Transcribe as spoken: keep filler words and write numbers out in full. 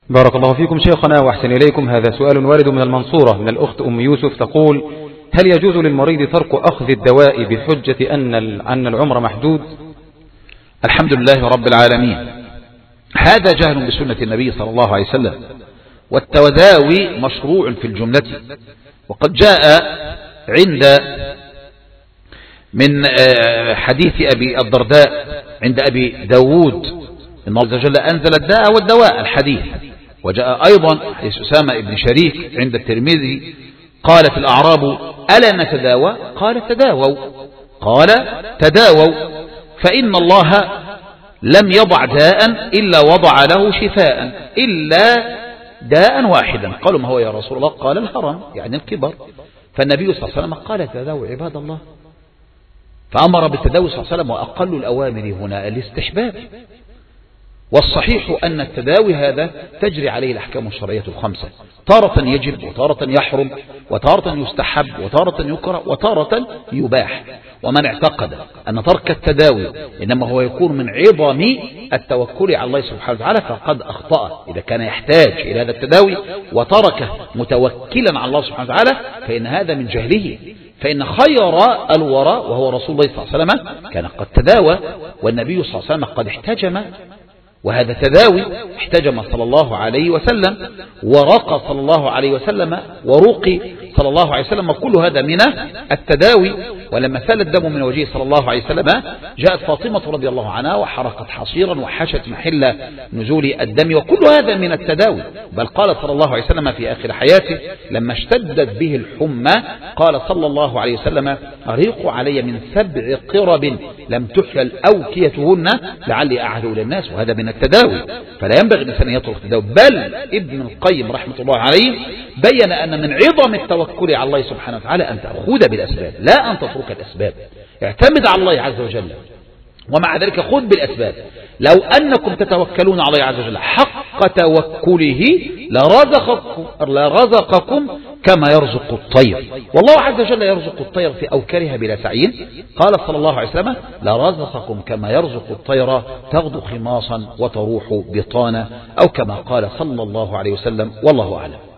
بارك الله فيكم شيخنا وأحسن إليكم. هذا سؤال وارد من المنصورة من الأخت أم يوسف، تقول: هل يجوز للمريض ترك أخذ الدواء بحجة أن أن العمر محدود؟ الحمد لله رب العالمين. هذا جهل بسنة النبي صلى الله عليه وسلم، والتداوي مشروع في الجملة، وقد جاء عند من حديث أبي الدرداء عند أبي داود إن الله عز وجل أنزل الداء والدواء الحديث. وجاء أيضا حديث أسامة بن شريك عند الترمذي: قالت الأعراب ألا نتداوى؟ قال تداووا. قال تداووا فإن الله لم يضع داء إلا وضع له شفاء إلا داء واحدا. قالوا: ما هو يا رسول الله؟ قال: الهرم، يعني الكبر. فالنبي صلى الله عليه وسلم قال: تداووا عباد الله. فأمر بالتداوي صلى الله عليه وسلم، وأقل الأوامر هنا الاستحباب. والصحيح أن التداوي هذا تجري عليه الأحكام الشرعية الخمسة، تارة يجب وتارة يحرم وتارة يستحب وتارة يكره وتارة يباح. ومن اعتقد أن ترك التداوي إنما هو يكون من عظم التوكل على الله سبحانه وتعالى فقد أخطأ. إذا كان يحتاج إلى هذا التداوي وتركه متوكلا على الله سبحانه وتعالى فإن هذا من جهله. فإن خير الورى وهو رسول الله صلى الله عليه وسلم كان قد تداوى، والنبي صلى الله عليه وسلم قد احتجم، وهذا تداوي. احتجم صلى الله عليه وسلم، ورقى صلى الله عليه وسلم، ورقي صلى الله عليه وسلم، كل هذا من التداوي. ولما سال الدم من وجهه صلى الله عليه وسلم جاءت فاطمة رضي الله عنها وحرقت حصيرا وحشت محل نزول الدم، وكل هذا من التداوي. بل قال صلى الله عليه وسلم في آخر حياته لما اشتدت به الحمى قال صلى الله عليه وسلم: أريق علي من سبع قرب لم تحلل أوكيتهن لعلي أعهد إلى الناس. وهذا من التداوي، فلا ينبغي الإنسان أن يترك التداوي. بل ابن القيم رحمة الله عليه بين أن من عظم التوكل على الله سبحانه وتعالى أن تأخذ بالأسباب لا أن تترك الأسباب. اعتمد على الله عز وجل، ومع ذلك خذ بالأسباب. لو أنكم تتوكلون على الله عز وجل حق توكله لرزقكم, لرزقكم كما يرزق الطير. والله عز وجل يرزق الطير في أوكرها بلا سعي. قال صلى الله عليه وسلم: لرزقكم كما يرزق الطير تغدو خماصا وتروح بطانا، أو كما قال صلى الله عليه وسلم. والله أعلم.